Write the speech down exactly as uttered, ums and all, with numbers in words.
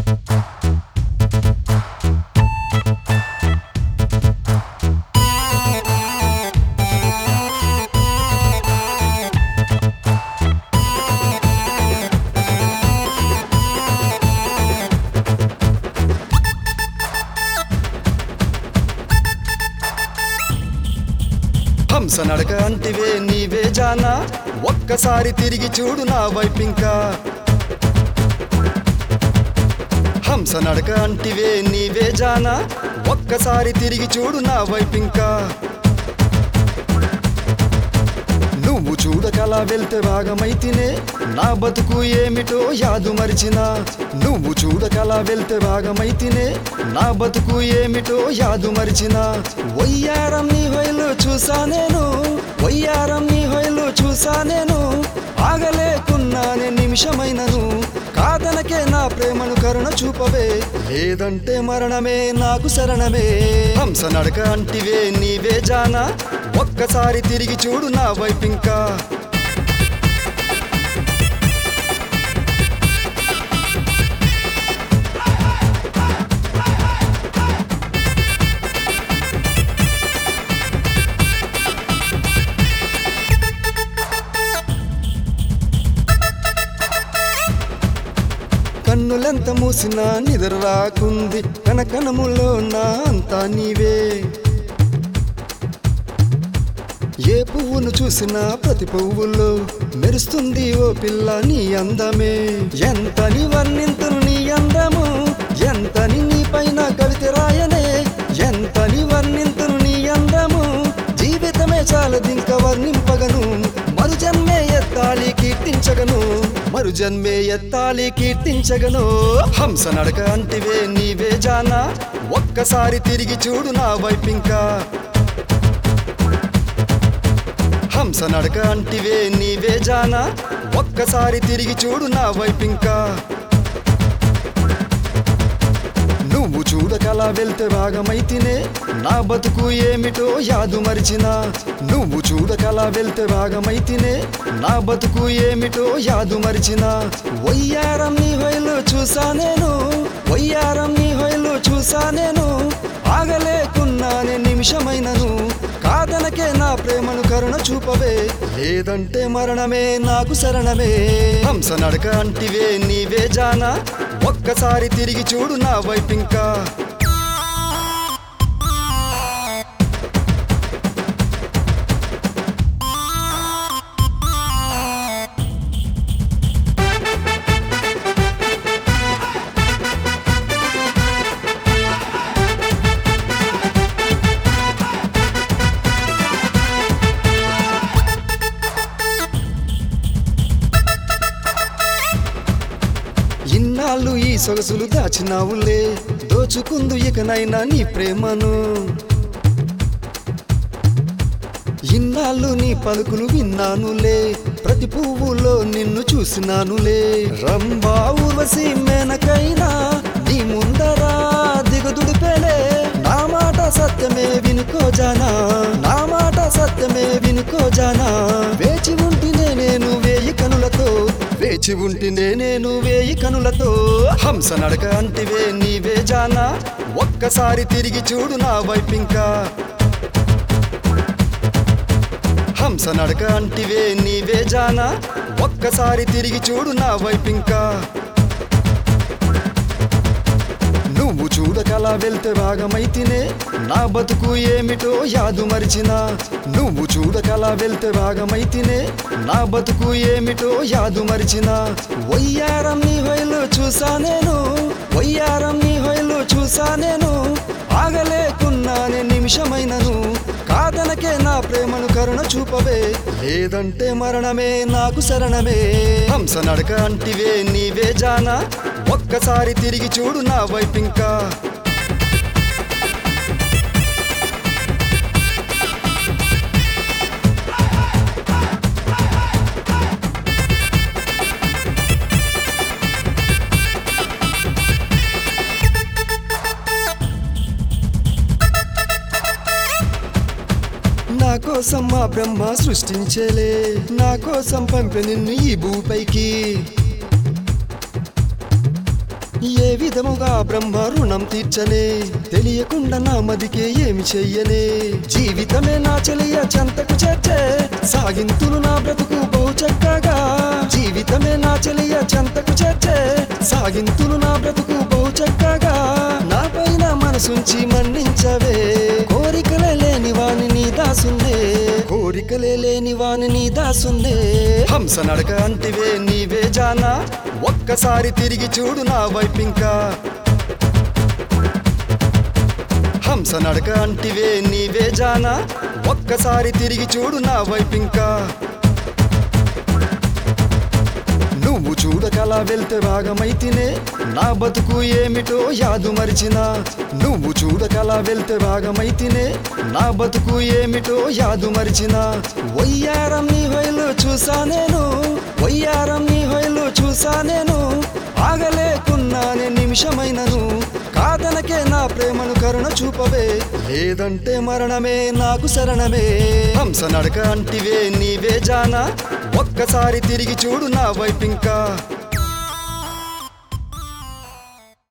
హంస నడక అంటివే నీవే జానా, ఒక్కసారి తిరిగి చూడు నా వైపింకా. హంస నడక అంటివే నీవే జానా, ఒక్కసారి తిరిగి చూడు నా వైపింకా. నువ్వు చూడకలా వెళ్తే భాగమైతినే, నా బతుకు ఏమిటో యాదు మరిచినా. నువ్వు చూడకలా వెళ్తే భాగమైతినే, నా బతుకు ఏమిటో యాదు మరిచినా. వయ్యారం నీ హొయలు చూసా నేను, వయ్యారం నీ హొయలు చూసా నేను. ఆగలేకున్నానే నిమిషమైనను, కాదనకే నా ప్రేమను కరుణ చూపవే, లేదంటే మరణమే నాకు శరణమే. హంస నడక అంటివే నీవే జానా, ఒక్కసారి తిరిగి చూడు నా వైపింకా. కన్నులెంత మూసినా నిద్ర రాకుంది, కనకనములో నా అంతా నీవే. ఏ పువ్వును చూసినా ప్రతి పువ్వుల్లో మెరుస్తుంది ఓ పిల్ల నీ అందమే. ఎంతని వర్ణింతును నీ అందము, ఎంతని నీ పైన కవిత రాయనే. ఎంతని వర్ణింతును నీ అందము, జీవితమే చాలదింక వర్ణింపగను. మరు జన్మే ఎత్తాలి కీర్తించగను, మరు జన్మే ఎత్తాలి కీర్తించగను. హంస నడక అంటివే నీవే జానా, ఒక్కసారి తిరిగి చూడు నా వైపింకా. హంస నడక అంటివే నీవే జానా, ఒక్కసారి తిరిగి చూడు నా వైపింకా. నువ్వు చూడకలా వెళ్తే భాగమైతినే, నా బతుకు ఏమిటో యాదు మరిచినా. నువ్వు చూడకలా వెళ్తే భాగమైతినే, నా బతుకు ఏమిటో యాదు మరిచినా. వయ్యారం నీ హొయలు చూసా నేను, వయ్యారం నీ హొయలు చూసా నేను. ఆగలేకున్నానే నిమిషమైనను, కాదనకే నా ప్రేమను కరుణ చూపవే, లేదంటే మరణమే నాకు శరణమే. హంస నడక అంటివే నీవే జానా, ఒక్కసారి తిరిగి చూడు నా వైపింకా. ఇన్నాళ్ళు ఈ సొగసులు దాచినావులే, దోచుకుందు ఇకనైనా నీ ప్రేమను. ఇన్నాళ్ళు నీ పలుకులు విన్నానులే, ప్రతి పువ్వులో నిన్ను చూసినానులే. రంభా ఊర్వశి మేనకైనా నీ ముందరా దిగదుడిపేలే. నా మాట సత్యమే వినుకో జానా, నా మాట సత్యమే వినుకో జానా. వేచి ఉంటినే నేను వేయి కనులతో, వేచి ఉంటినే నేను వేయి కనులతో. హంస నడక అంటివే నీవే జానా, ఒక్కసారి తిరిగి చూడు నా వైపింకా. హంస నడక అంటివే నీవే జానా, ఒక్కసారి తిరిగి చూడు నా వైపింకా. నువ్వు చూడకలా వెళ్తే భాగమైతినే, నా బతుకు ఏమిటో యాదు మరిచినా. నువ్వు చూడకలా వెళ్తే భాగమైతినే, నా బతుకు ఏమిటో యాదు మరిచినా. వయ్యారం నీ హొయలు చూసా నేను, వయ్యారం నీ హొయలు చూసా నేను. ఆగలేకున్నానే నిమిషమైనను, కాదనకే నా ప్రేమను కరుణ చూపవే, లేదంటే మరణమే నాకు శరణమే. హంస నడక అంటివే నీవే జానా, ఒక్కసారి తిరిగి చూడు నా వైపింకా. నా కోసం మా బ్రహ్మ సృష్టించేలే, నా కోసం పంపి నిన్ను ఈ భూపైకి. ఏ విధముగా బ్రహ్మ రుణం తీర్చనే తెలియకుండా నా మదికే ఏమి చెయ్యనే జీవితమే నా చెలియ చెంతకు చేర్చే సాగింతులు నా బ్రతుకు బహు చక్కగా జీవితమే నా చెలియ చెంతకు చేర్చే సాగింతులు నా బ్రతుకు బహు చక్కగా నా పైన మనసుంచి మన్నించవే కోరికలే లేని వాని నీ దాసుందే కోరికలే లేని వాని నీ దాసుందే హంస నడక అంటివే నీవే జానా ఒక్కసారి తిరిగి చూడు నా వైపింకా హంస నడక అంటివే నీవే జానా ఒక్కసారి తిరిగి చూడు నా వైపింకా నువ్వు చూడకలా వెళ్తే భాగమైతినే నా బతుకు ఏమిటో యాదు మరిచినా నువ్వు చూడకలా వెళ్తే భాగమైతినే నా బతుకు ఏమిటో యాదు మరిచినా వయ్యారం నీ హొయలు చూసా నేను వయ్యారం నీ హొయలు చూసా నేను ఆగలేకున్నానే నిమిషమైనను కాదనకే నా ప్రేమను కరుణ చూపవే లేదంటే మరణమే నాకు శరణమే హంస నడక అంటివే నీవే జానా ఒక్కసారి తిరిగి చూడు నా వైపింకా